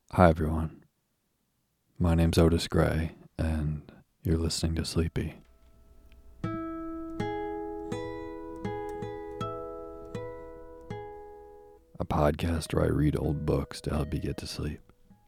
Hi everyone, my name's Otis Gray, and you're listening to Sleepy, a podcast where I read old books to help you get to sleep.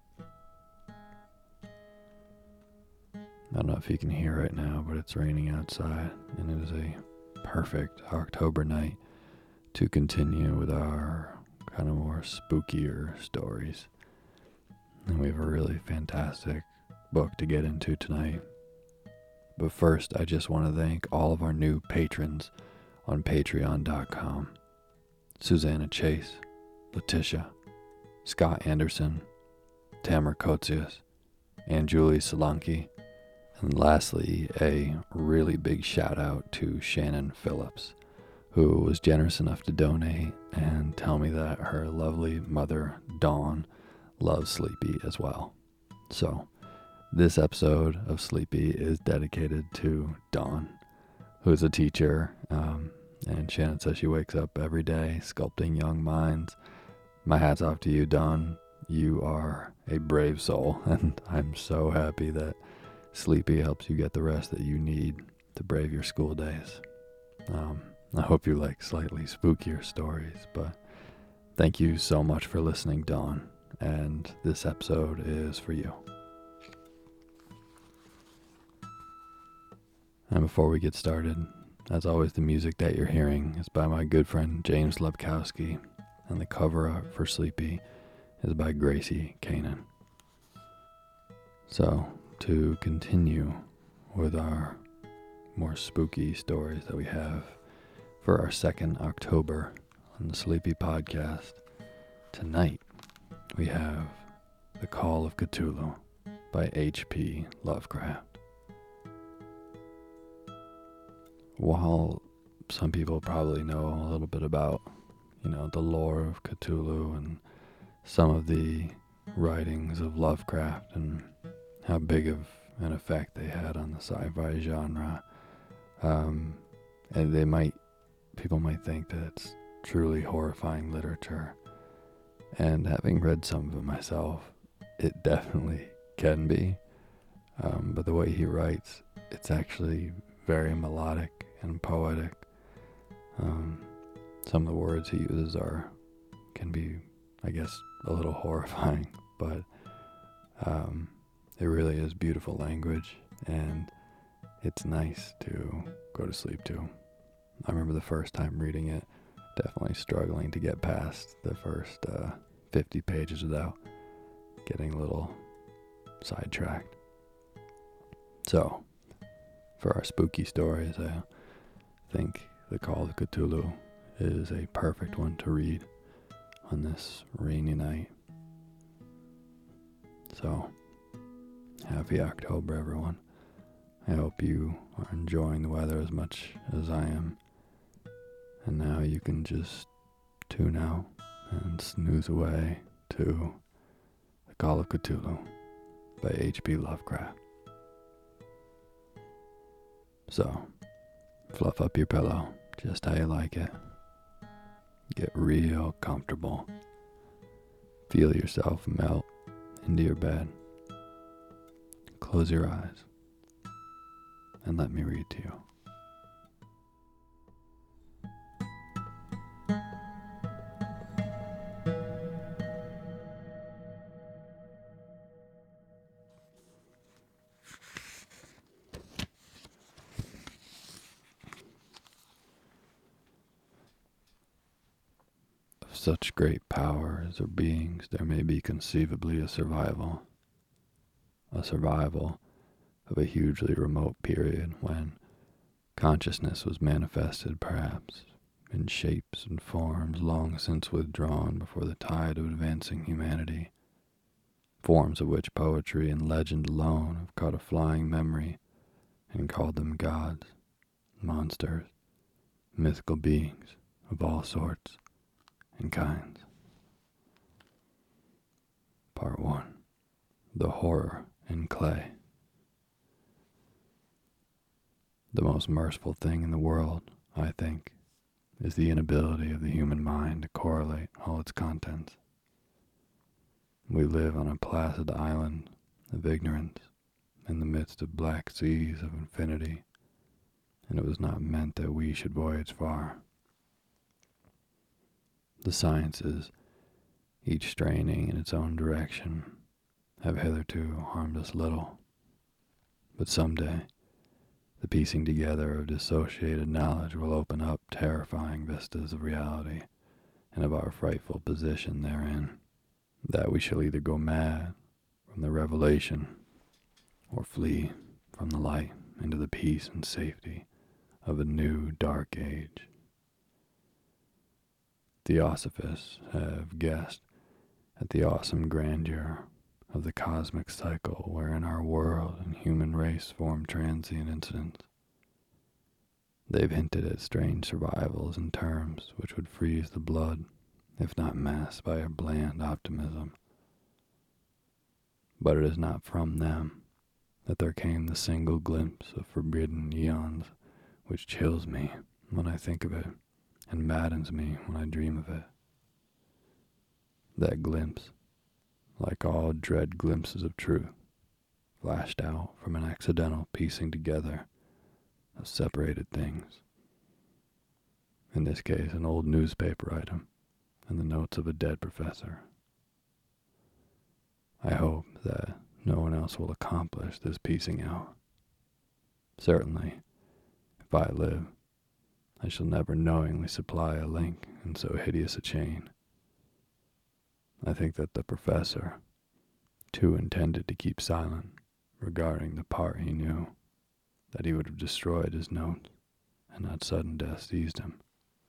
I don't know if you can hear right now, but it's raining outside, and it is a perfect October night to continue with our kind of more spookier stories. And we have a really fantastic book to get into tonight. But first, I just want to thank all of our new patrons on patreon.com. Susanna Chase, Letitia, Scott Anderson, Tamara Kotsius, and Julie Solanki. And lastly, a really big shout out to Shannon Phillips, who was generous enough to donate and tell me that her lovely mother, Dawn, loves Sleepy as well. So, this episode of Sleepy is dedicated to Dawn, who is a teacher, and Shannon says she wakes up every day sculpting young minds. My hat's off to you, Dawn. You are a brave soul, and I'm so happy that Sleepy helps you get the rest that you need to brave your school days. I hope you like slightly spookier stories, but thank you so much for listening, Dawn, and this episode is for you. And before we get started, as always, the music that you're hearing is by my good friend James Lepkowski, and the cover art for Sleepy is by Gracie Kanan. So, to continue with our more spooky stories that we have for our second October on the Sleepy Podcast, tonight we have The Call of Cthulhu by H.P. Lovecraft. While some people probably know a little bit about, the lore of Cthulhu and some of the writings of Lovecraft and how big of an effect they had on the sci-fi genre, and people might think that it's truly horrifying literature. And having read some of it myself, it definitely can be. But the way he writes, it's actually very melodic and poetic. Some of the words he uses can be, I guess, a little horrifying, but it really is beautiful language, and it's nice to go to sleep to. I remember the first time reading it, definitely struggling to get past the first 50 pages without getting a little sidetracked. So, for our spooky stories, I think The Call of Cthulhu is a perfect one to read on this rainy night. So, happy October, everyone. I hope you are enjoying the weather as much as I am. And now you can just tune out and snooze away to The Call of Cthulhu by H.P. Lovecraft. So, fluff up your pillow just how you like it. Get real comfortable. Feel yourself melt into your bed. Close your eyes and let me read to you. Of such great powers or beings, there may be conceivably a survival of a hugely remote period when consciousness was manifested, perhaps, in shapes and forms long since withdrawn before the tide of advancing humanity, forms of which poetry and legend alone have caught a flying memory and called them gods, monsters, mythical beings of all sorts and kinds. Part 1. The Horror in Clay. The most merciful thing in the world, I think, is the inability of the human mind to correlate all its contents. We live on a placid island of ignorance in the midst of black seas of infinity, and it was not meant that we should voyage far. The sciences, each straining in its own direction, have hitherto harmed us little. But someday, the piecing together of dissociated knowledge will open up terrifying vistas of reality and of our frightful position therein, that we shall either go mad from the revelation or flee from the light into the peace and safety of a new dark age. Theosophists have guessed at the awesome grandeur of the cosmic cycle wherein our world and human race form transient incidents. They've hinted at strange survivals in terms which would freeze the blood, if not masked by a bland optimism. But it is not from them that there came the single glimpse of forbidden eons which chills me when I think of it and maddens me when I dream of it. That glimpse, like all dread glimpses of truth, flashed out from an accidental piecing together of separated things. In this case, an old newspaper item and the notes of a dead professor. I hope that no one else will accomplish this piecing out. Certainly, if I live, I shall never knowingly supply a link in so hideous a chain. I think that the professor, too intended to keep silent regarding the part he knew, that he would have destroyed his notes and not sudden death seized him.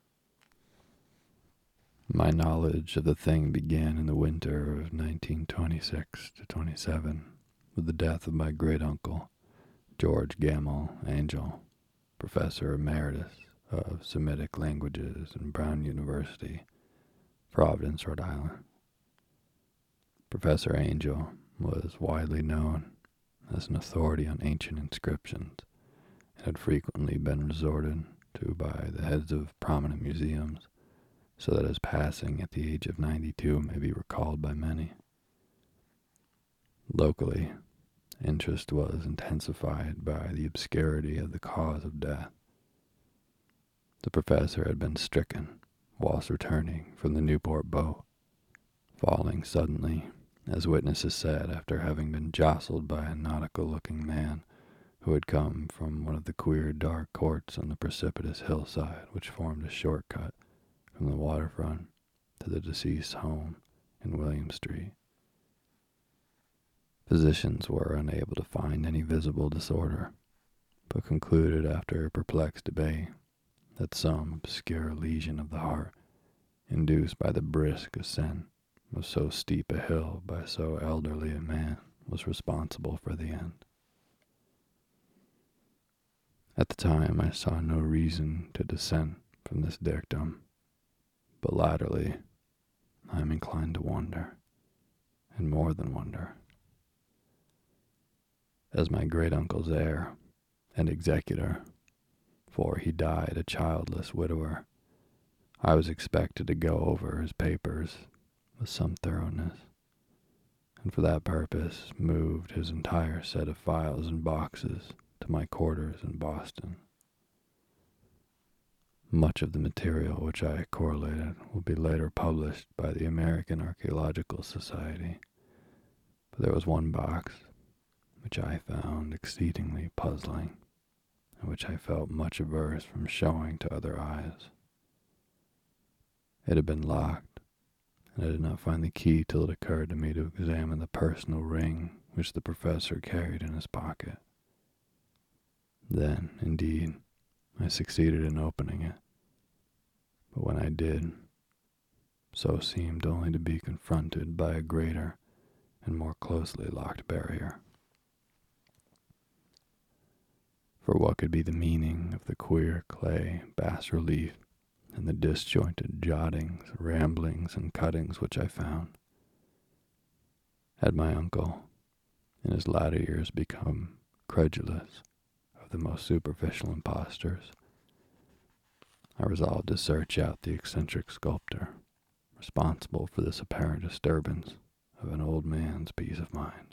My knowledge of the thing began in the winter of 1926 to 27 with the death of my great-uncle, George Gammell Angell, Professor Emeritus of Semitic Languages in Brown University, Providence, Rhode Island. Professor Angell was widely known as an authority on ancient inscriptions and had frequently been resorted to by the heads of prominent museums, so that his passing at the age of 92 may be recalled by many. Locally, interest was intensified by the obscurity of the cause of death. The professor had been stricken whilst returning from the Newport boat, falling suddenly, as witnesses said, after having been jostled by a nautical-looking man who had come from one of the queer dark courts on the precipitous hillside which formed a shortcut from the waterfront to the deceased's home in William Street. Physicians were unable to find any visible disorder, but concluded after a perplexed debate that some obscure lesion of the heart, induced by the brisk ascent of so steep a hill by so elderly a man, was responsible for the end. At the time, I saw no reason to dissent from this dictum, but latterly, I am inclined to wonder, and more than wonder. As my great-uncle's heir and executor, for he died a childless widower, I was expected to go over his papers with some thoroughness, and for that purpose moved his entire set of files and boxes to my quarters in Boston. Much of the material which I correlated will be later published by the American Archaeological Society, but there was one box which I found exceedingly puzzling, and which I felt much averse from showing to other eyes. It had been locked, and I did not find the key till it occurred to me to examine the personal ring which the professor carried in his pocket. Then, indeed, I succeeded in opening it, but when I did, so seemed only to be confronted by a greater and more closely locked barrier. For what could be the meaning of the queer clay bas-relief and the disjointed jottings, ramblings, and cuttings which I found? Had my uncle, in his latter years, become credulous of the most superficial impostors, I resolved to search out the eccentric sculptor responsible for this apparent disturbance of an old man's peace of mind.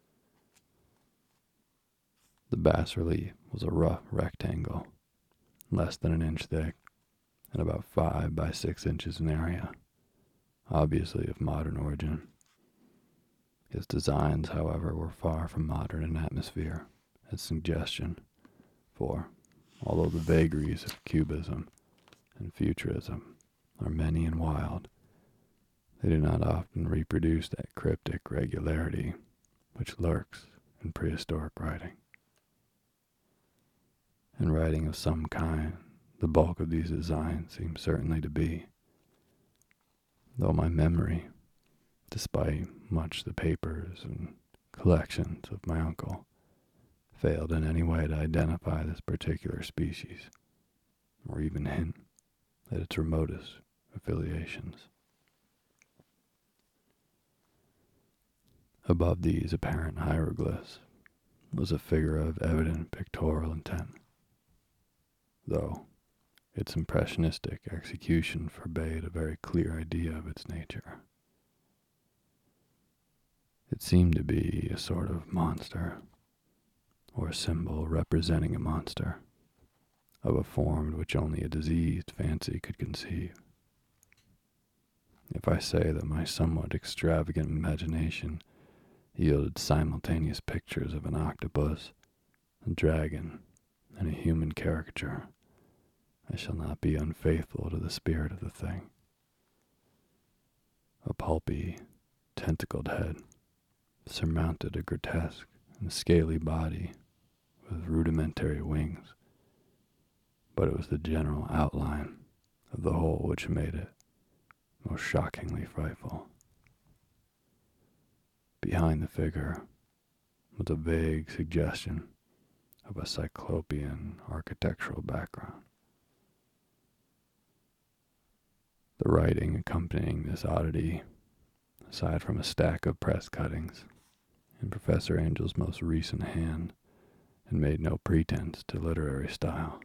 The bas-relief was a rough rectangle, less than an inch thick, and about 5 by 6 inches in area, obviously of modern origin. His designs, however, were far from modern in atmosphere and suggestion, for, although the vagaries of cubism and futurism are many and wild, they do not often reproduce that cryptic regularity which lurks in prehistoric writing. In writing of some kind, the bulk of these designs seems certainly to be, though my memory, despite much the papers and collections of my uncle, failed in any way to identify this particular species, or even hint at its remotest affiliations. Above these apparent hieroglyphs was a figure of evident pictorial intent, though its impressionistic execution forbade a very clear idea of its nature. It seemed to be a sort of monster, or a symbol representing a monster, of a form which only a diseased fancy could conceive. If I say that my somewhat extravagant imagination yielded simultaneous pictures of an octopus, a dragon, and a human caricature, I shall not be unfaithful to the spirit of the thing. A pulpy, tentacled head surmounted a grotesque and scaly body with rudimentary wings, but it was the general outline of the whole which made it most shockingly frightful. Behind the figure was a vague suggestion of a cyclopean architectural background. The writing accompanying this oddity, aside from a stack of press cuttings in Professor Angel's most recent hand, and made no pretense to literary style.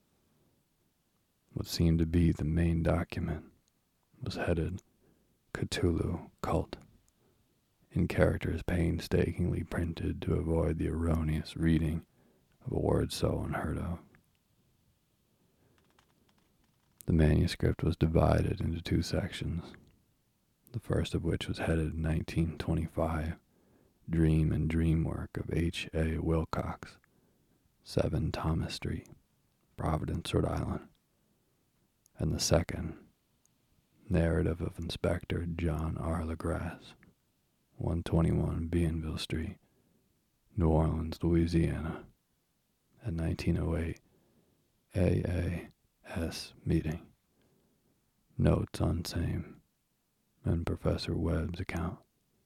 What seemed to be the main document was headed Cthulhu Cult, in characters painstakingly printed to avoid the erroneous reading of a word so unheard of. The manuscript was divided into 2 sections, the first of which was headed 1925, Dream and Dream Work of H.A. Wilcox, 7 Thomas Street, Providence, Rhode Island, and the second, Narrative of Inspector John R. LaGrasse, 121 Bienville Street, New Orleans, Louisiana, at 1908 AAS meeting. Notes on same, and Professor Webb's account.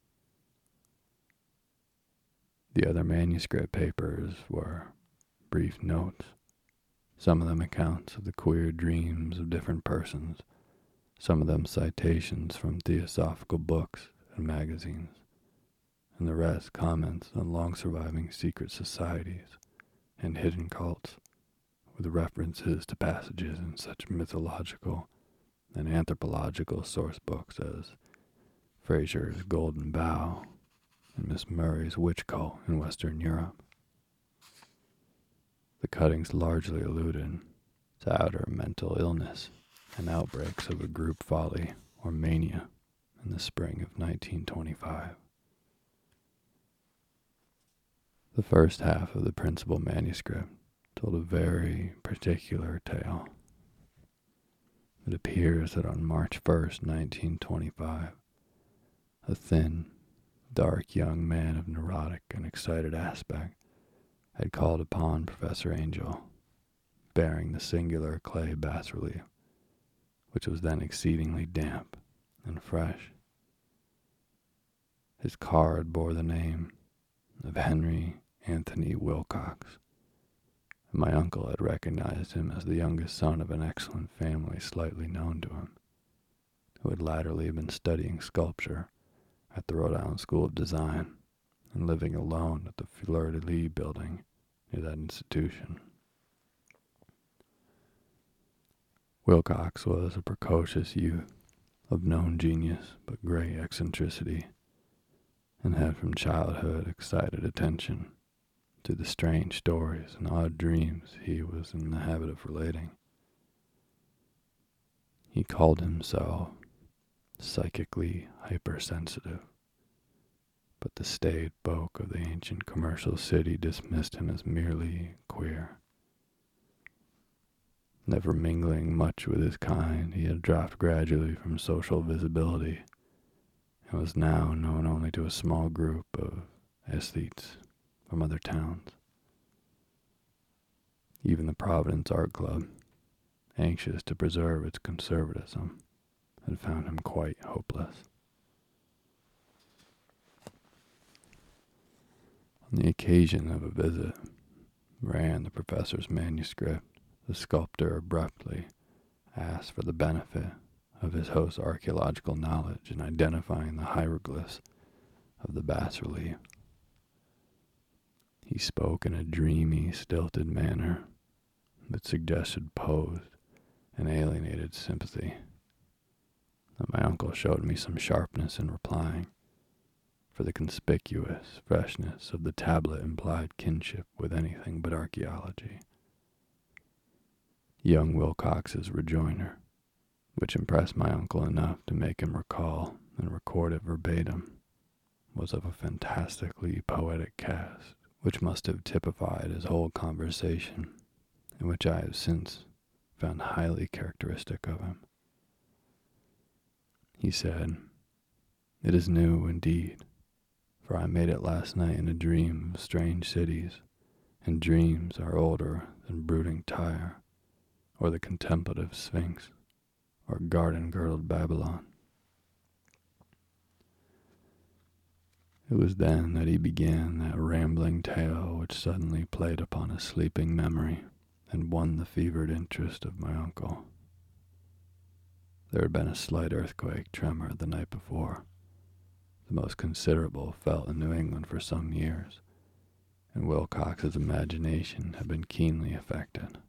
The other manuscript papers were brief notes, some of them accounts of the queer dreams of different persons, some of them citations from theosophical books and magazines, and the rest comments on long-surviving secret societies and hidden cults, with references to passages in such mythological and anthropological source books as Fraser's Golden Bough and Miss Murray's Witch Cult in Western Europe. The cuttings largely alluded to outer mental illness and outbreaks of a group folly or mania in the spring of 1925. The first half of the principal manuscript told a very particular tale. It appears that on March 1st, 1925, a thin, dark young man of neurotic and excited aspect had called upon Professor Angel, bearing the singular clay bas-relief, which was then exceedingly damp and fresh. His card bore the name of Henry Anthony Wilcox, and my uncle had recognized him as the youngest son of an excellent family slightly known to him, who had latterly been studying sculpture at the Rhode Island School of Design and living alone at the Fleur-de-Lis building near that institution. Wilcox was a precocious youth of known genius but great eccentricity, and had from childhood excited attention to the strange stories and odd dreams he was in the habit of relating. He called himself psychically hypersensitive, but the staid folk of the ancient commercial city dismissed him as merely queer. Never mingling much with his kind, he had dropped gradually from social visibility and was now known only to a small group of aesthetes from other towns. Even the Providence Art Club, anxious to preserve its conservatism, had found him quite hopeless. On the occasion of a visit, ran the professor's manuscript, the sculptor abruptly asked for the benefit of his host's archaeological knowledge in identifying the hieroglyphs of the bas-relief. He spoke in a dreamy, stilted manner that suggested posed and alienated sympathy. And my uncle showed me some sharpness in replying, for the conspicuous freshness of the tablet implied kinship with anything but archaeology. Young Wilcox's rejoinder, which impressed my uncle enough to make him recall and record it verbatim, was of a fantastically poetic cast, which must have typified his whole conversation, and which I have since found highly characteristic of him. He said, "It is new indeed, for I made it last night in a dream of strange cities, and dreams are older than brooding Tyre, or the contemplative Sphinx, or garden-girdled Babylon." It was then that he began that rambling tale which suddenly played upon a sleeping memory and won the fevered interest of my uncle. There had been a slight earthquake tremor the night before, the most considerable felt in New England for some years, and Wilcox's imagination had been keenly affected.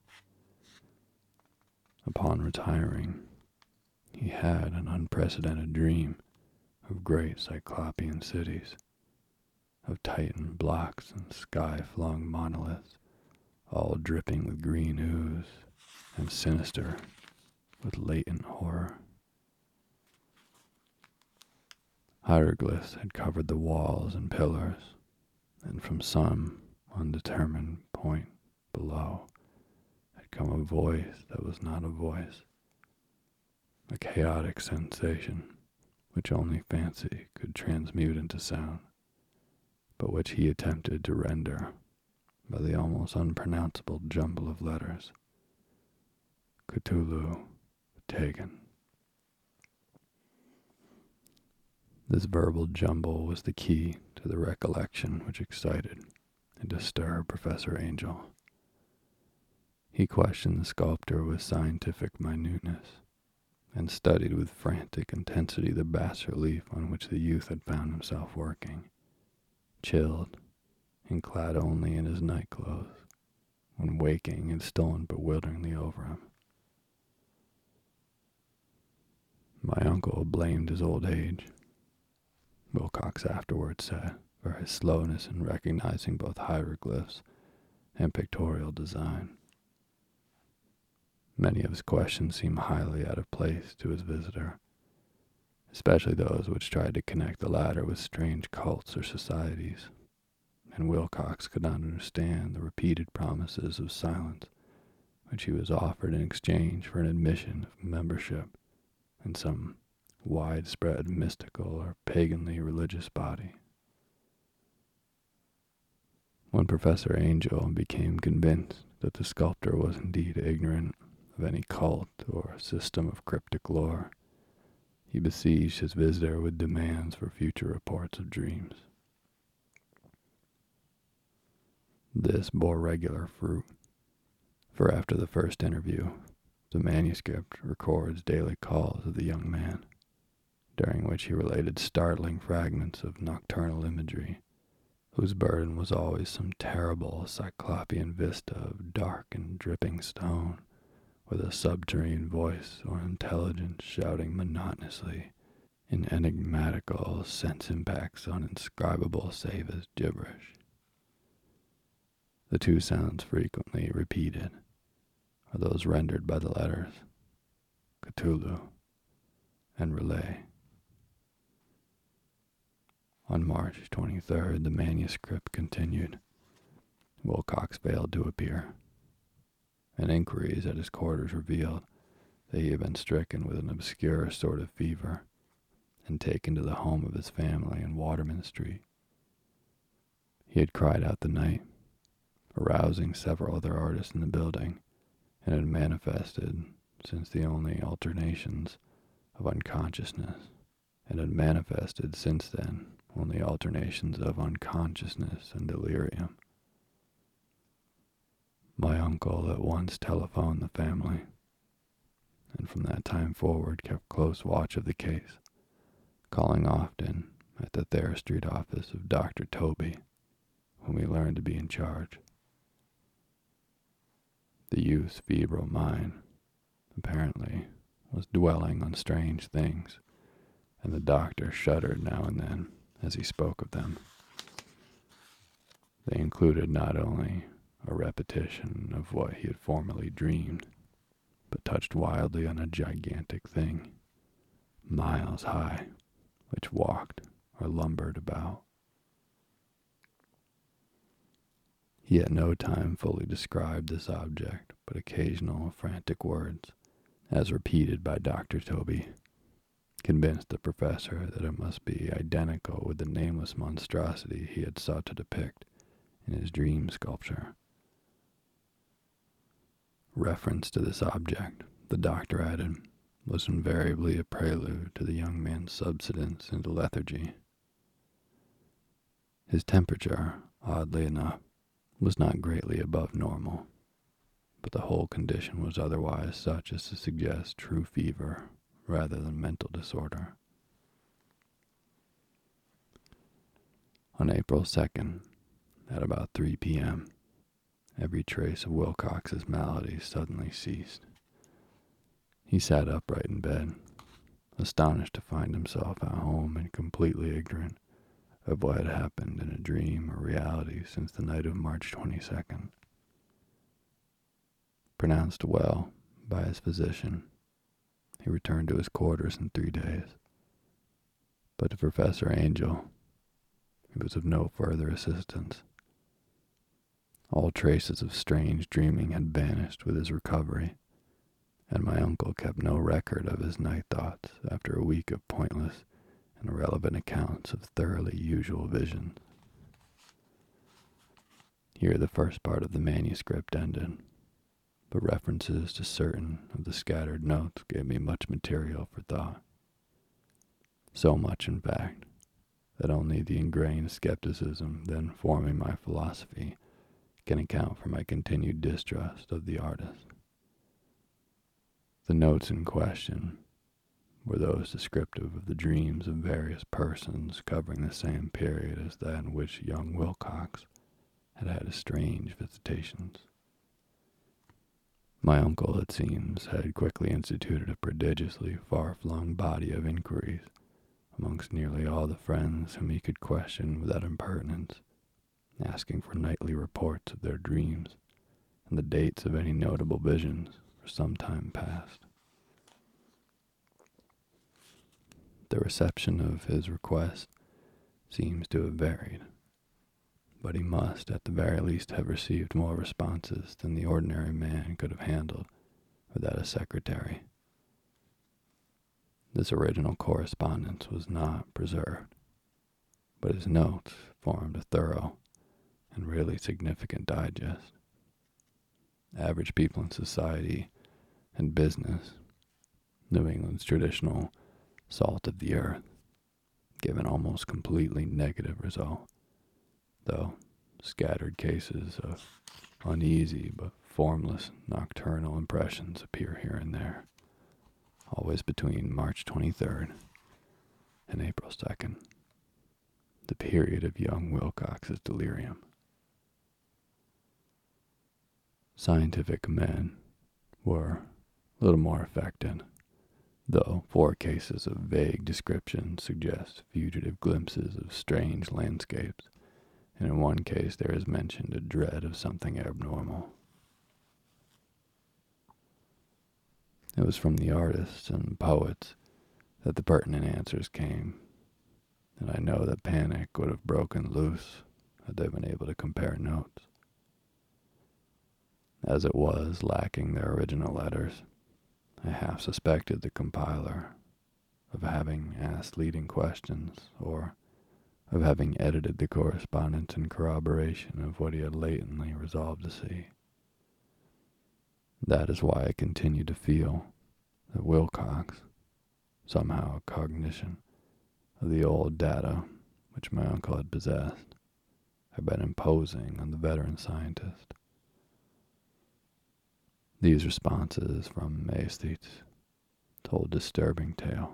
Upon retiring, he had an unprecedented dream of great cyclopean cities, of Titan blocks and sky-flung monoliths, all dripping with green ooze and sinister with latent horror. Hieroglyphs had covered the walls and pillars, and from some undetermined point below had come a voice that was not a voice, a chaotic sensation which only fancy could transmute into sound, but which he attempted to render by the almost unpronounceable jumble of letters. Cthulhu Taken. This verbal jumble was the key to the recollection which excited and disturbed Professor Angel. He questioned the sculptor with scientific minuteness, and studied with frantic intensity the bas-relief on which the youth had found himself working, chilled and clad only in his night-clothes, when waking had stolen bewilderingly over him. My uncle blamed his old age, Wilcox afterwards said, for his slowness in recognizing both hieroglyphs and pictorial design. Many of his questions seemed highly out of place to his visitor, especially those which tried to connect the latter with strange cults or societies, and Wilcox could not understand the repeated promises of silence which he was offered in exchange for an admission of membership in some widespread mystical or paganly religious body. When Professor Angel became convinced that the sculptor was indeed ignorant of any cult or system of cryptic lore, he besieged his visitor with demands for future reports of dreams. This bore regular fruit, for after the first interview, the manuscript records daily calls of the young man, during which he related startling fragments of nocturnal imagery, whose burden was always some terrible cyclopean vista of dark and dripping stone, with a subterranean voice or intelligence shouting monotonously in enigmatical sense impacts uninscribable save as gibberish. The two sounds frequently repeated are those rendered by the letters Cthulhu and Relay. On March 23rd, the manuscript continued. Wilcox failed to appear, and inquiries at his quarters revealed that he had been stricken with an obscure sort of fever and taken to the home of his family in Waterman Street. He had cried out the night, arousing several other artists in the building, and had manifested since the only alternations of unconsciousness, and had manifested since then only alternations of unconsciousness and delirium. My uncle at once telephoned the family, and from that time forward kept close watch of the case, calling often at the Thayer Street office of Dr. Toby, whom he learned to be in charge. The youth's febrile mind, apparently, was dwelling on strange things, and the doctor shuddered now and then as he spoke of them. They included not only a repetition of what he had formerly dreamed, but touched wildly on a gigantic thing, miles high, which walked or lumbered about. He at no time fully described this object, but occasional frantic words, as repeated by Dr. Toby, convinced the professor that it must be identical with the nameless monstrosity he had sought to depict in his dream sculpture. Reference to this object, the doctor added, was invariably a prelude to the young man's subsidence into lethargy. His temperature, oddly enough, was not greatly above normal, but the whole condition was otherwise such as to suggest true fever rather than mental disorder. On April 2nd, at about 3 p.m., every trace of Wilcox's malady suddenly ceased. He sat upright in bed, astonished to find himself at home and completely ignorant of what had happened in a dream or reality since the night of March 22nd. Pronounced well by his physician, he returned to his quarters in 3 days. But to Professor Angel, he was of no further assistance. All traces of strange dreaming had vanished with his recovery, and my uncle kept no record of his night thoughts after a week of pointless and irrelevant accounts of thoroughly usual visions. Here the first part of the manuscript ended, but references to certain of the scattered notes gave me much material for thought. So much, in fact, that only the ingrained skepticism then forming my philosophy can account for my continued distrust of the artist. The notes in question were those descriptive of the dreams of various persons covering the same period as that in which young Wilcox had had strange visitations. My uncle, it seems, had quickly instituted a prodigiously far-flung body of inquiries amongst nearly all the friends whom he could question without impertinence, asking for nightly reports of their dreams and the dates of any notable visions for some time past. The reception of his request seems to have varied, but he must at the very least have received more responses than the ordinary man could have handled without a secretary. This original correspondence was not preserved, but his notes formed a thorough and really significant digest. Average people in society and business, New England's traditional salt of the earth, give an almost completely negative result, though scattered cases of uneasy but formless nocturnal impressions appear here and there, always between March 23rd and April 2nd, the period of young Wilcox's delirium. Scientific men were a little more affected, though 4 cases of vague description suggest fugitive glimpses of strange landscapes, and in one case there is mentioned a dread of something abnormal. It was from the artists and poets that the pertinent answers came, and I know that panic would have broken loose had they been able to compare notes. As it was, lacking their original letters, I half suspected the compiler of having asked leading questions, or of having edited the correspondence in corroboration of what he had latently resolved to see. That is why I continue to feel that Wilcox, somehow a cognition of the old data which my uncle had possessed, had been imposing on the veteran scientist. These responses from aesthetes told a disturbing tale.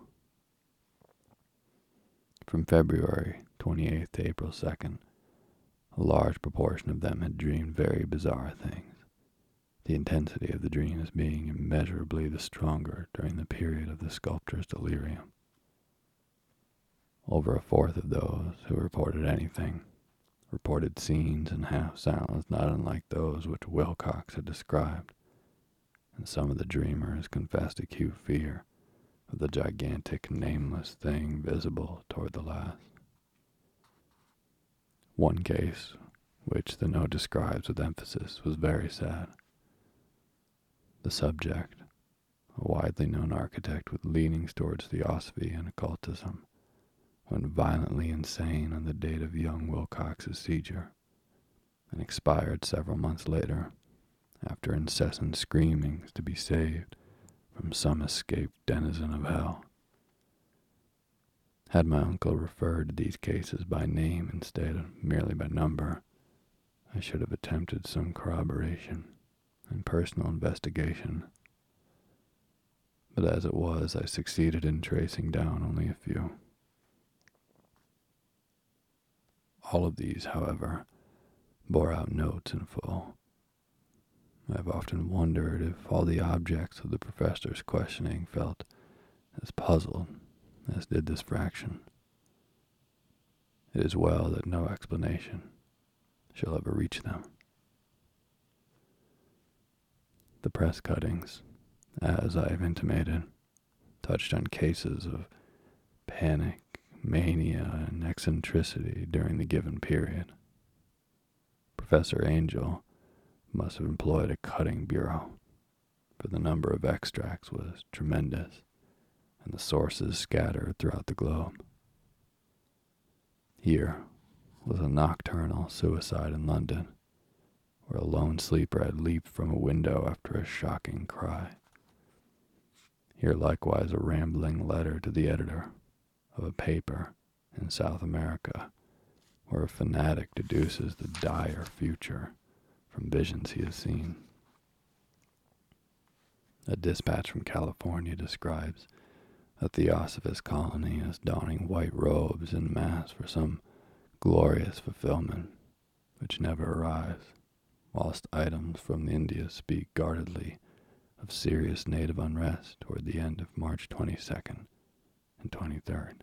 From February 28th to April 2nd, a large proportion of them had dreamed very bizarre things, the intensity of the dreams being immeasurably the stronger during the period of the sculptor's delirium. Over a fourth of those who reported anything reported scenes and half sounds not unlike those which Wilcox had described, and some of the dreamers confessed acute fear of the gigantic nameless thing visible toward the last. One case, which the note describes with emphasis, was very sad. The subject, a widely known architect with leanings towards theosophy and occultism, went violently insane on the date of young Wilcox's seizure, and expired several months later, after incessant screamings to be saved from some escaped denizen of hell. Had my uncle referred to these cases by name instead of merely by number, I should have attempted some corroboration and personal investigation. But as it was, I succeeded in tracing down only a few. All of these, however, bore out notes in full. I have often wondered if all the objects of the professor's questioning felt as puzzled as did this fraction. It is well that no explanation shall ever reach them. The press cuttings, as I have intimated, touched on cases of panic, mania, and eccentricity during the given period. Professor Angel must have employed a cutting bureau, for the number of extracts was tremendous, and the sources scattered throughout the globe. Here was a nocturnal suicide in London, where a lone sleeper had leaped from a window after a shocking cry. Here likewise a rambling letter to the editor of a paper in South America, where a fanatic deduces the dire future from visions he has seen. A dispatch from California describes a Theosophist colony as donning white robes en masse for some glorious fulfillment which never arrives, whilst items from India speak guardedly of serious native unrest toward the end of March 22nd and 23rd.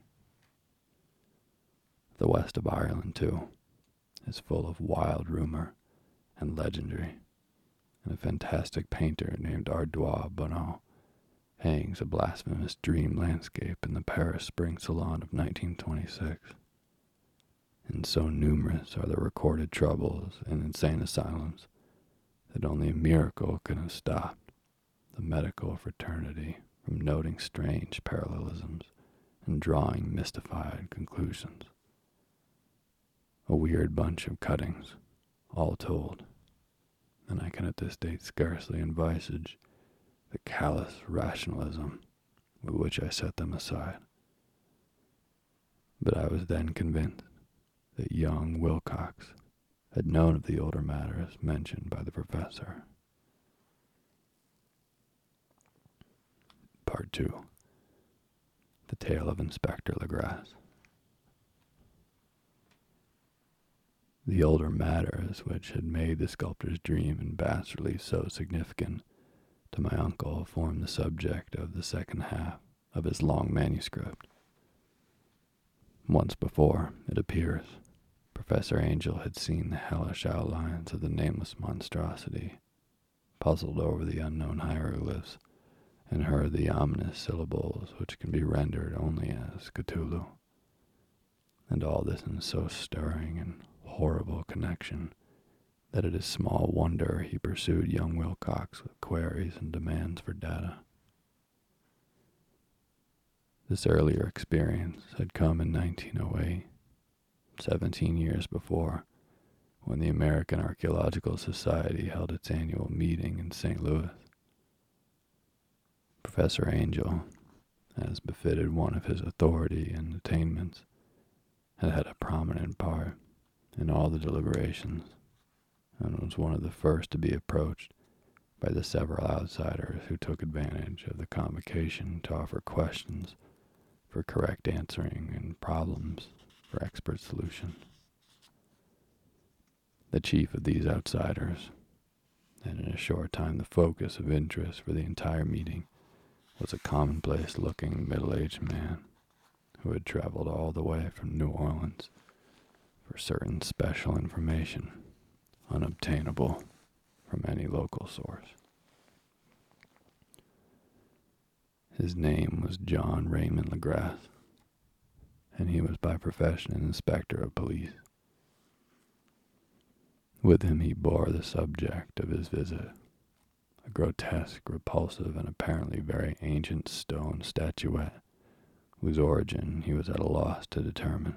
The west of Ireland, too, is full of wild rumor and legendary, and a fantastic painter named Ardois Bonneau hangs a blasphemous dream landscape in the Paris Spring Salon of 1926. And so numerous are the recorded troubles in insane asylums that only a miracle could have stopped the medical fraternity from noting strange parallelisms and drawing mystified conclusions. A weird bunch of cuttings, all told, and I can at this date scarcely envisage the callous rationalism with which I set them aside. But I was then convinced that young Wilcox had known of the older matters mentioned by the professor. Part 2. The Tale of Inspector Legras. The older matters which had made the sculptor's dream in bas-relief so significant to my uncle formed the subject of the second half of his long manuscript. Once before, it appears, Professor Angel had seen the hellish outlines of the nameless monstrosity, puzzled over the unknown hieroglyphs, and heard the ominous syllables which can be rendered only as Cthulhu. And all this in so stirring and horrible connection that it is small wonder he pursued young Wilcox with queries and demands for data. This earlier experience had come in 1908, 17 years before, when the American Archaeological Society held its annual meeting in St. Louis. Professor Angel, as befitted one of his authority and attainments, had had a prominent part in all the deliberations, and was one of the first to be approached by the several outsiders who took advantage of the convocation to offer questions for correct answering and problems for expert solution. The chief of these outsiders, and in a short time the focus of interest for the entire meeting, was a commonplace-looking middle-aged man who had traveled all the way from New Orleans for certain special information unobtainable from any local source. His name was John Raymond LeGrasse, and he was by profession an inspector of police. With him he bore the subject of his visit, a grotesque, repulsive, and apparently very ancient stone statuette, whose origin he was at a loss to determine.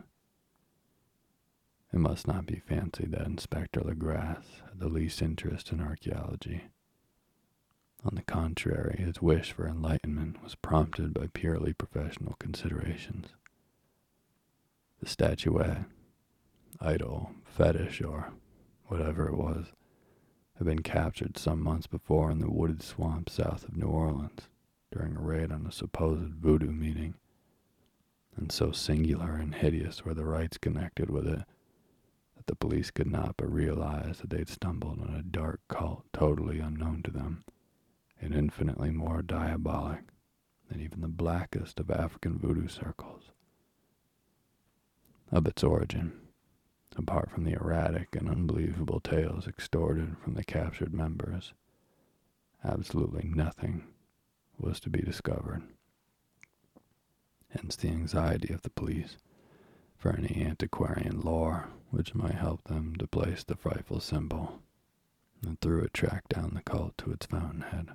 It must not be fancied that Inspector LeGrasse had the least interest in archaeology. On the contrary, his wish for enlightenment was prompted by purely professional considerations. The statuette, idol, fetish, or whatever it was, had been captured some months before in the wooded swamp south of New Orleans during a raid on a supposed voodoo meeting, and so singular and hideous were the rites connected with it that the police could not but realize that they'd stumbled on a dark cult totally unknown to them, and infinitely more diabolic than even the blackest of African voodoo circles. Of its origin, apart from the erratic and unbelievable tales extorted from the captured members, absolutely nothing was to be discovered. Hence the anxiety of the police for any antiquarian lore which might help them to place the frightful symbol and through it track down the cult to its fountainhead.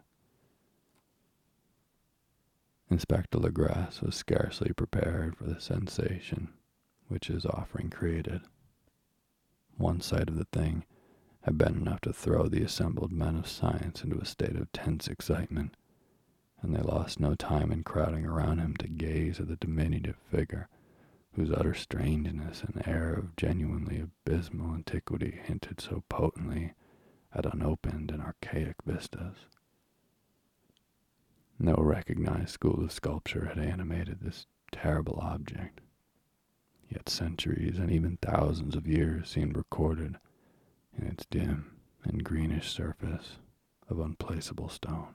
Inspector LeGrasse was scarcely prepared for the sensation which his offering created. One sight of the thing had been enough to throw the assembled men of science into a state of tense excitement, and they lost no time in crowding around him to gaze at the diminutive figure, whose utter strangeness and air of genuinely abysmal antiquity hinted so potently at unopened and archaic vistas. No recognized school of sculpture had animated this terrible object, yet centuries and even thousands of years seemed recorded in its dim and greenish surface of unplaceable stone.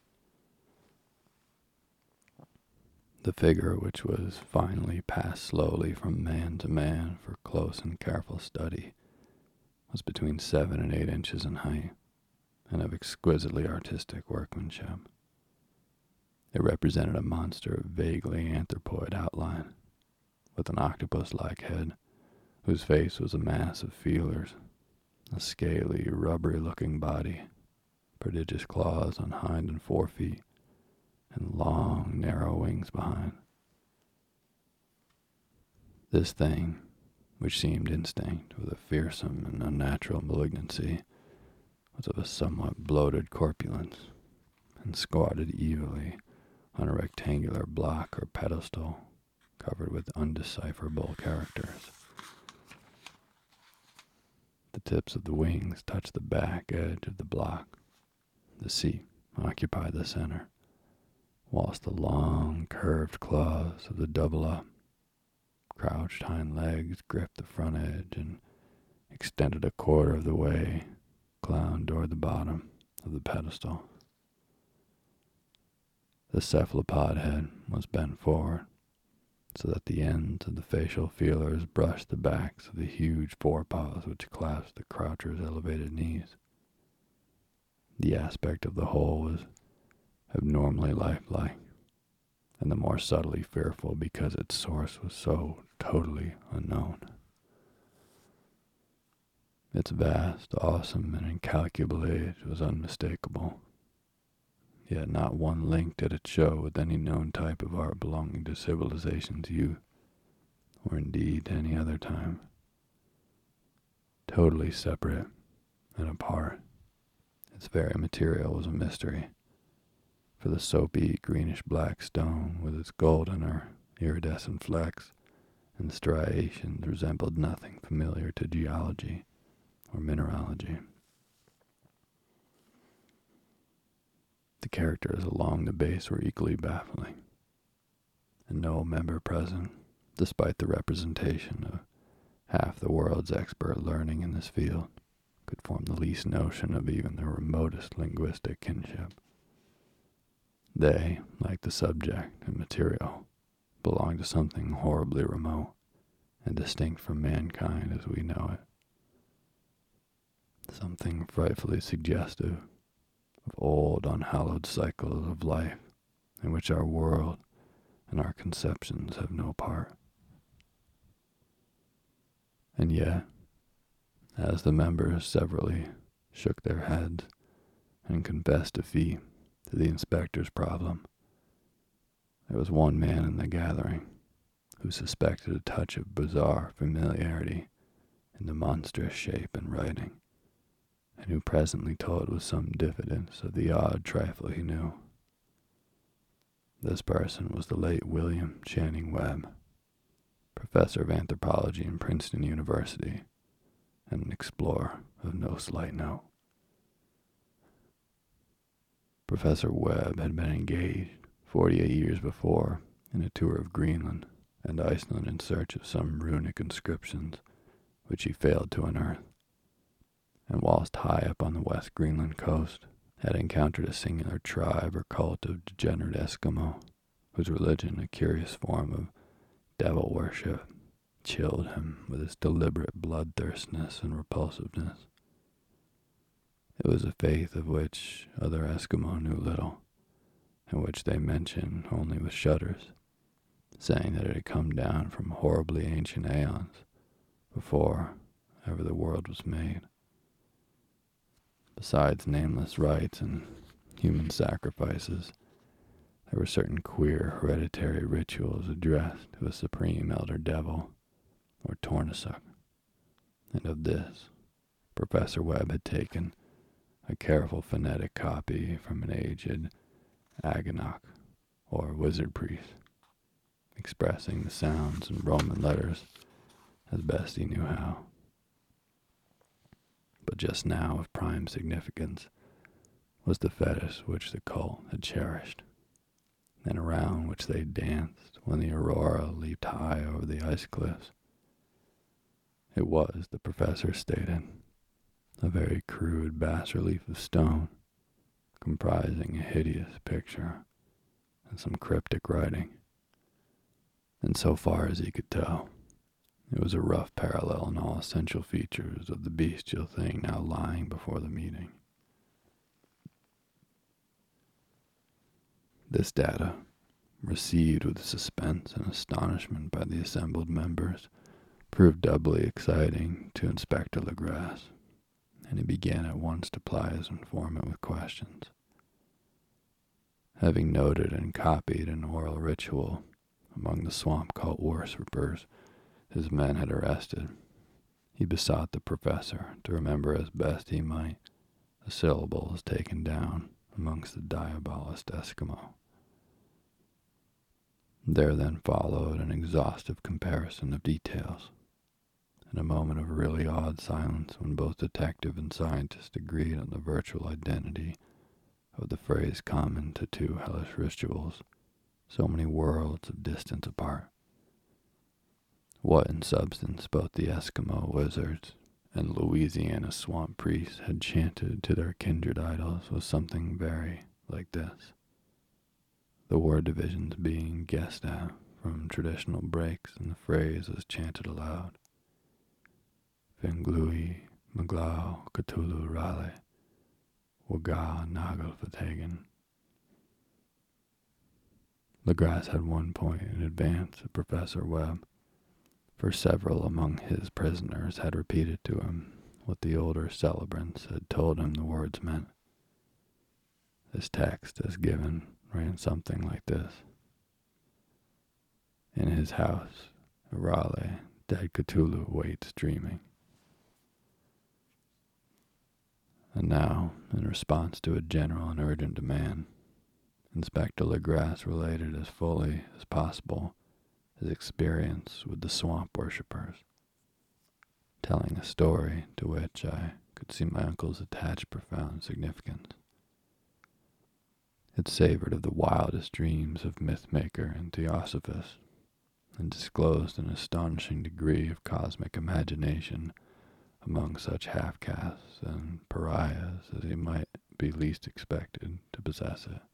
The figure, which was finally passed slowly from man to man for close and careful study, was between 7 and 8 inches in height, and of exquisitely artistic workmanship. It represented a monster of vaguely anthropoid outline, with an octopus-like head, whose face was a mass of feelers, a scaly, rubbery-looking body, prodigious claws on hind and fore feet, and long, narrow wings behind. This thing, which seemed instinct with a fearsome and unnatural malignancy, was of a somewhat bloated corpulence, and squatted evilly on a rectangular block or pedestal covered with undecipherable characters. The tips of the wings touched the back edge of the block. The seat occupied the center, whilst the long, curved claws of the double-up, crouched hind legs gripped the front edge and extended a quarter of the way, clown toward the bottom of the pedestal. The cephalopod head was bent forward, so that the ends of the facial feelers brushed the backs of the huge forepaws which clasped the croucher's elevated knees. The aspect of the whole was abnormally lifelike, and the more subtly fearful because its source was so totally unknown. Its vast, awesome, and incalculable age was unmistakable, yet not one link did it show with any known type of art belonging to civilization's youth, or indeed to any other time. Totally separate and apart, its very material was a mystery, for the soapy greenish-black stone with its golden or iridescent flecks and striations resembled nothing familiar to geology or mineralogy. The characters along the base were equally baffling, and no member present, despite the representation of half the world's expert learning in this field, could form the least notion of even the remotest linguistic kinship. They, like the subject and material, belonged to something horribly remote and distinct from mankind as we know it. Something frightfully suggestive of old, unhallowed cycles of life in which our world and our conceptions have no part. And yet, as the members severally shook their heads and confessed defeat to the inspector's problem, there was one man in the gathering who suspected a touch of bizarre familiarity in the monstrous shape and writing, and who presently told with some diffidence of the odd trifle he knew. This person was the late William Channing Webb, professor of anthropology in Princeton University, and an explorer of no slight note. Professor Webb had been engaged 48 years before in a tour of Greenland and Iceland in search of some runic inscriptions which he failed to unearth, and whilst high up on the West Greenland coast had encountered a singular tribe or cult of degenerate Eskimo, whose religion, a curious form of devil worship, chilled him with its deliberate bloodthirstness and repulsiveness. It was a faith of which other Eskimo knew little, and which they mentioned only with shudders, saying that it had come down from horribly ancient aeons, before ever the world was made. Besides nameless rites and human sacrifices, there were certain queer hereditary rituals addressed to a supreme elder devil, or Tornasuk, and of this Professor Webb had taken a careful phonetic copy from an aged Aganok, or wizard priest, expressing the sounds in Roman letters as best he knew how. But just now of prime significance was the fetish which the cult had cherished, and around which they danced when the aurora leaped high over the ice cliffs. It was, the professor stated, a very crude bas-relief of stone, comprising a hideous picture and some cryptic writing, and so far as he could tell, it was a rough parallel in all essential features of the bestial thing now lying before the meeting. This data, received with suspense and astonishment by the assembled members, proved doubly exciting to Inspector Legrasse, and he began at once to ply his informant with questions. Having noted and copied an oral ritual among the swamp cult worshippers his men had arrested, he besought the professor to remember as best he might the syllables taken down amongst the diabolist Eskimo. There then followed an exhaustive comparison of details, and a moment of really awed silence when both detective and scientist agreed on the virtual identity of the phrase common to two hellish rituals so many worlds of distance apart. What in substance both the Eskimo wizards and Louisiana swamp priests had chanted to their kindred idols was something very like this. the word divisions being guessed at from traditional breaks, and the phrase was chanted aloud. Finglui, Maglau, Cthulhu, Raleigh, Waga, Nagel, Fatagan. Legrasse had one point in advance of Professor Webb, for several among his prisoners had repeated to him what the older celebrants had told him the words meant. This text, as given, ran something like this. In his house, at Raleigh, dead Cthulhu waits dreaming. And now, in response to a general and urgent demand, Inspector Legrasse related as fully as possible his experience with the swamp worshippers, telling a story to which I could see my uncle's attached profound significance. It savored of the wildest dreams of myth-maker and theosophist, and disclosed an astonishing degree of cosmic imagination among such half-castes and pariahs as he might be least expected to possess it.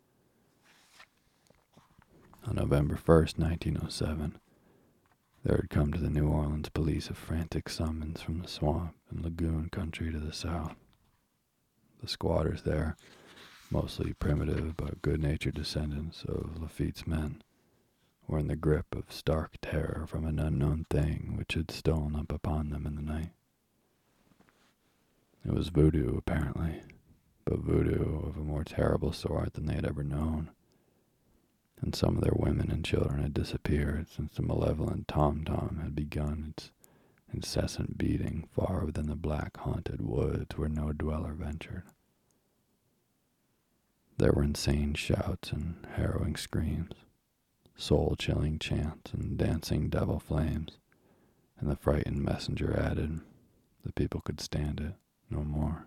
On November 1st, 1907, there had come to the New Orleans police a frantic summons from the swamp and lagoon country to the south. The squatters there, mostly primitive but good-natured descendants of Lafitte's men, were in the grip of stark terror from an unknown thing which had stolen up upon them in the night. It was voodoo, apparently, but voodoo of a more terrible sort than they had ever known, and some of their women and children had disappeared since the malevolent tom-tom had begun its incessant beating far within the black haunted woods where no dweller ventured. There were insane shouts and harrowing screams, soul-chilling chants and dancing devil flames, and the frightened messenger added, the people could stand it no more.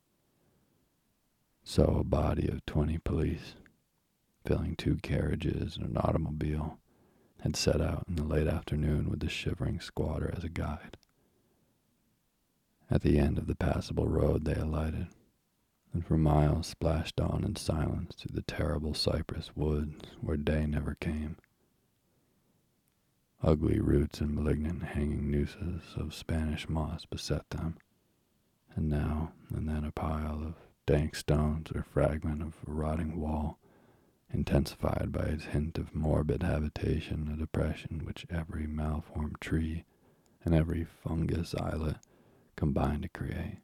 So a body of 20 police, filling 2 carriages and an automobile, had set out in the late afternoon with the shivering squatter as a guide. At the end of the passable road they alighted, and for miles splashed on in silence through the terrible cypress woods where day never came. Ugly roots and malignant hanging nooses of Spanish moss beset them, and now and then a pile of dank stones or fragment of a rotting wall, intensified by its hint of morbid habitation, a depression which every malformed tree and every fungus islet combined to create.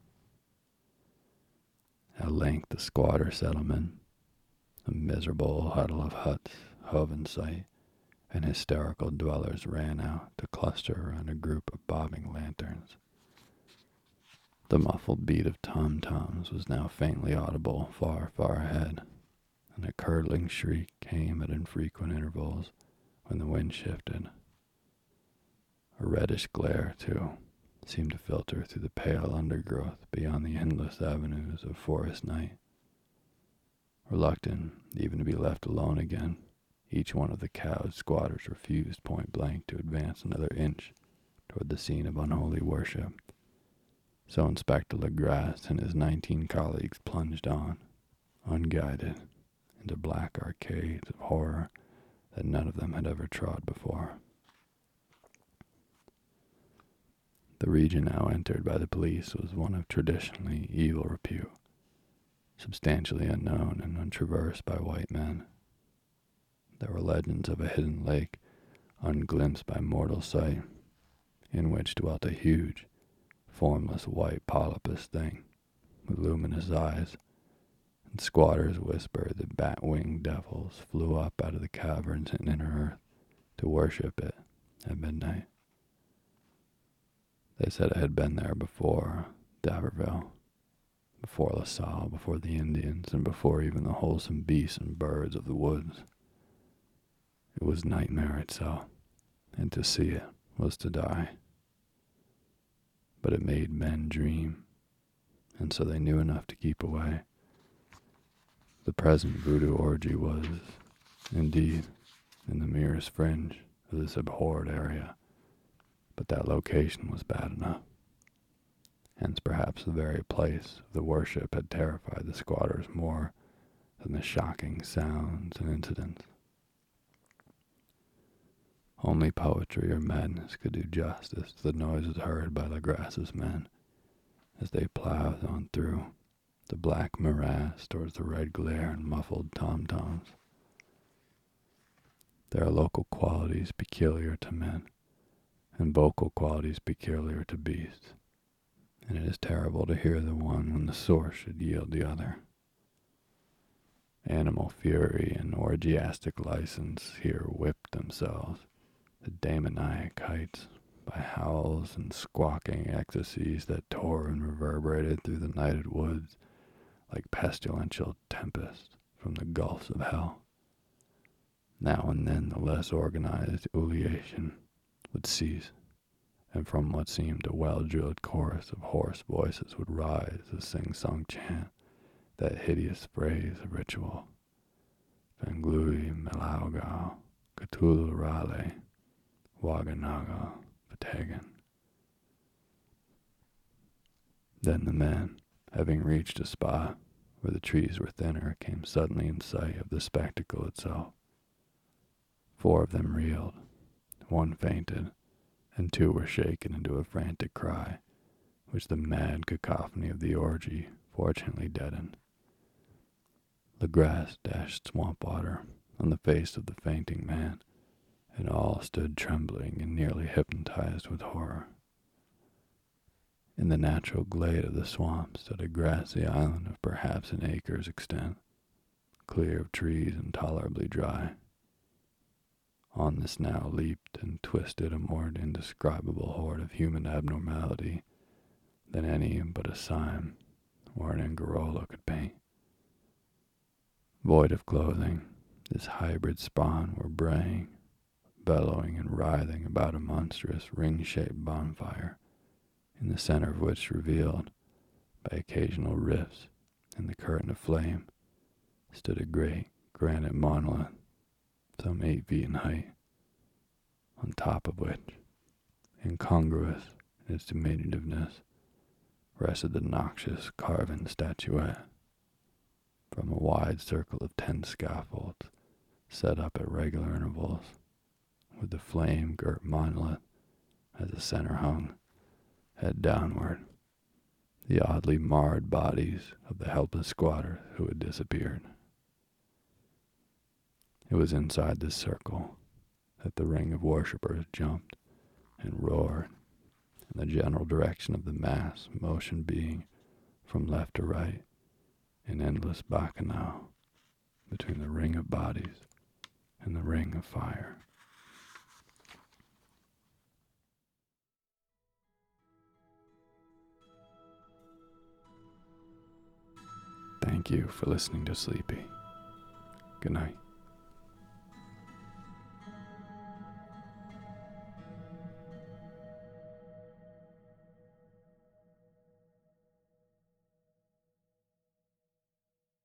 At length the squatter settlement, a miserable huddle of huts, hove in sight, and hysterical dwellers ran out to cluster around a group of bobbing lanterns. The muffled beat of tom-toms was now faintly audible far, far ahead, and a curdling shriek came at infrequent intervals when the wind shifted. A reddish glare, too, seemed to filter through the pale undergrowth beyond the endless avenues of forest night. Reluctant even to be left alone again, each one of the cowed squatters refused point-blank to advance another inch toward the scene of unholy worship. So Inspector Legrasse and his 19 colleagues plunged on, unguided, into black arcades of horror that none of them had ever trod before. The region now entered by the police was one of traditionally evil repute, substantially unknown and untraversed by white men. There were legends of a hidden lake, unglimpsed by mortal sight, in which dwelt a huge, formless white polypus thing with luminous eyes, and squatters whispered that bat-winged devils flew up out of the caverns and inner earth to worship it at midnight. They said it had been there before D'Aberville, before La Salle, before the Indians, and before even the wholesome beasts and birds of the woods. It was nightmare itself, and to see it was to die. But it made men dream, and so they knew enough to keep away. The present voodoo orgy was, indeed, in the merest fringe of this abhorred area, but that location was bad enough. Hence perhaps the very place of the worship had terrified the squatters more than the shocking sounds and incidents. Only poetry or madness could do justice to the noises heard by Legras's men as they plowed on through the black morass towards the red glare and muffled tom-toms. There are local qualities peculiar to men, and vocal qualities peculiar to beasts, and it is terrible to hear the one when the source should yield the other. Animal fury and orgiastic license here whipped themselves to demoniac heights by howls and squawking ecstasies that tore and reverberated through the nighted woods like pestilential tempests from the gulfs of hell. Now and then the less organized ululation would cease, and from what seemed a well-drilled chorus of hoarse voices would rise a sing-song chant, that hideous phrase of ritual, Fangului Melauga, Cthulhu Rale, Waganaga, Vatagan. Then the men, having reached a spot where the trees were thinner, came suddenly in sight of the spectacle itself. 4 of them reeled, 1 fainted, and 2 were shaken into a frantic cry, which the mad cacophony of the orgy fortunately deadened. Legras dashed swamp water on the face of the fainting man, and all stood trembling and nearly hypnotized with horror. In the natural glade of the swamp stood a grassy island of perhaps an acre's extent, clear of trees and tolerably dry. On this now leaped and twisted a more indescribable horde of human abnormality than any but a Sime or an Angarola could paint. Void of clothing, this hybrid spawn were braying, bellowing and writhing about a monstrous ring-shaped bonfire, in the center of which, revealed by occasional rifts in the curtain of flame, stood a great granite monolith, some 8 feet in height, on top of which, incongruous in its diminutiveness, rested the noxious carven statuette. From a wide circle of 10 scaffolds, set up at regular intervals, with the flame-girt monolith as a center hung, head downward, the oddly marred bodies of the helpless squatters who had disappeared. It was inside this circle that the ring of worshippers jumped and roared in the general direction of the mass, motion being from left to right an endless bacchanal between the ring of bodies and the ring of fire. Thank you for listening to Sleepy. Good night.